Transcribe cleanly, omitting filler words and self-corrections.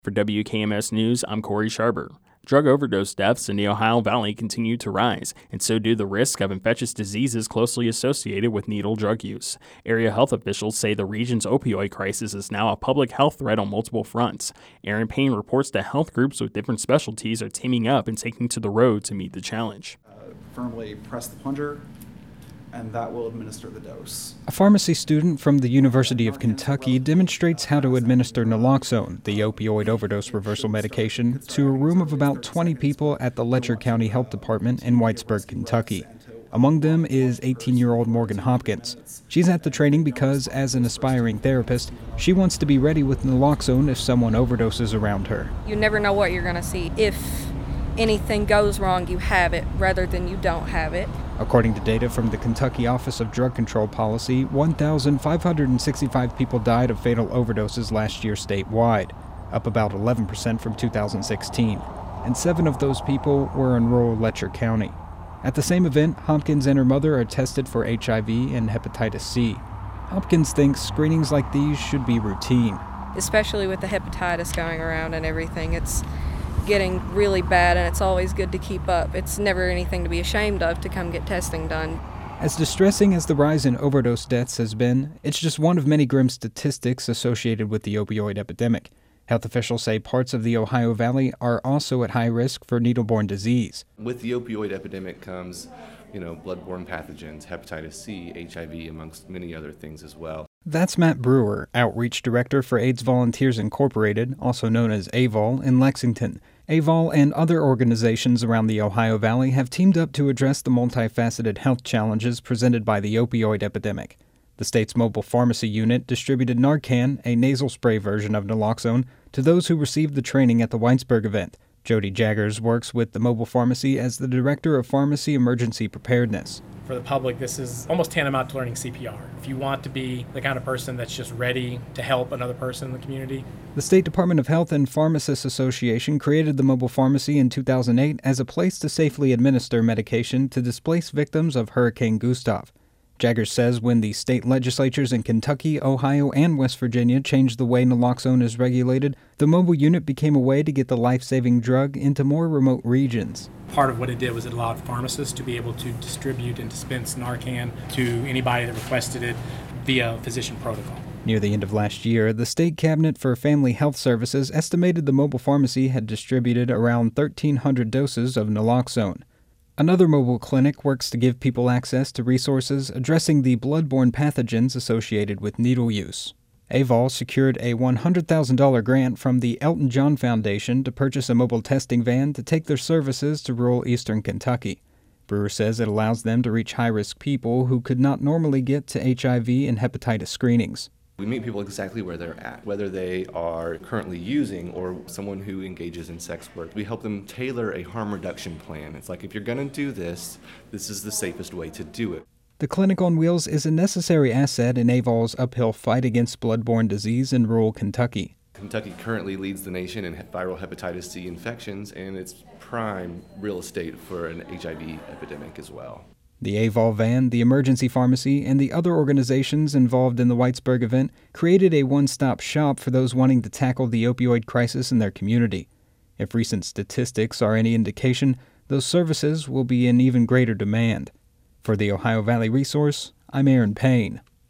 For WKMS News, I'm Corey Sharber. Drug overdose deaths in the Ohio Valley continue to rise, and so do the risk of infectious diseases closely associated with needle drug use. Area health officials say the region's opioid crisis is now a public health threat on multiple fronts. Aaron Payne reports that health groups with different specialties are teaming up and taking to the road to meet the challenge. Firmly press the plunger, and that will administer the dose. A pharmacy student from the University of Kentucky demonstrates how to administer naloxone, the opioid overdose reversal medication, to a room of about 20 people at the Letcher County Health Department in Whitesburg, Kentucky. Among them is 18-year-old Morgan Hopkins. She's at the training because, as an aspiring therapist, she wants to be ready with naloxone if someone overdoses around her. You never know what you're going to see. If anything goes wrong, you have it, rather than you don't have it. According to data from the Kentucky Office of Drug Control Policy, 1,565 people died of fatal overdoses last year statewide, up about 11% from 2016, and 7 of those people were in rural Letcher County. At the same event, Hopkins and her mother are tested for HIV and hepatitis C. Hopkins thinks screenings like these should be routine. Especially with the hepatitis going around and everything, it's getting really bad, and it's always good to keep up. It's never anything to be ashamed of to come get testing done. As distressing as the rise in overdose deaths has been, it's just one of many grim statistics associated with the opioid epidemic. Health officials say parts of the Ohio Valley are also at high risk for needle-borne disease. With the opioid epidemic comes, bloodborne pathogens, hepatitis C, HIV, amongst many other things as well. That's Matt Brewer, Outreach Director for AIDS Volunteers Incorporated, also known as AVOL, in Lexington. AVOL and other organizations around the Ohio Valley have teamed up to address the multifaceted health challenges presented by the opioid epidemic. The state's mobile pharmacy unit distributed Narcan, a nasal spray version of naloxone, to those who received the training at the Whitesburg event. Jody Jaggers works with the mobile pharmacy as the Director of Pharmacy Emergency Preparedness. For the public, this is almost tantamount to learning CPR. If you want to be the kind of person that's just ready to help another person in the community. The State Department of Health and Pharmacists Association created the mobile pharmacy in 2008 as a place to safely administer medication to displaced victims of Hurricane Gustav. Jaggers says when the state legislatures in Kentucky, Ohio, and West Virginia changed the way naloxone is regulated, the mobile unit became a way to get the life-saving drug into more remote regions. Part of what it did was it allowed pharmacists to be able to distribute and dispense Narcan to anybody that requested it via physician protocol. Near the end of last year, the State Cabinet for Family Health Services estimated the mobile pharmacy had distributed around 1,300 doses of naloxone. Another mobile clinic works to give people access to resources addressing the bloodborne pathogens associated with needle use. AVOL secured a $100,000 grant from the Elton John Foundation to purchase a mobile testing van to take their services to rural eastern Kentucky. Brewer says it allows them to reach high-risk people who could not normally get to HIV and hepatitis screenings. We meet people exactly where they're at, whether they are currently using or someone who engages in sex work. We help them tailor a harm reduction plan. It's like, if you're going to do this, this is the safest way to do it. The Clinic on Wheels is a necessary asset in AVOL's uphill fight against bloodborne disease in rural Kentucky. Kentucky currently leads the nation in viral hepatitis C infections, and it's prime real estate for an HIV epidemic as well. The AVOL van, the emergency pharmacy, and the other organizations involved in the Whitesburg event created a one-stop shop for those wanting to tackle the opioid crisis in their community. If recent statistics are any indication, those services will be in even greater demand. For the Ohio Valley Resource, I'm Aaron Payne.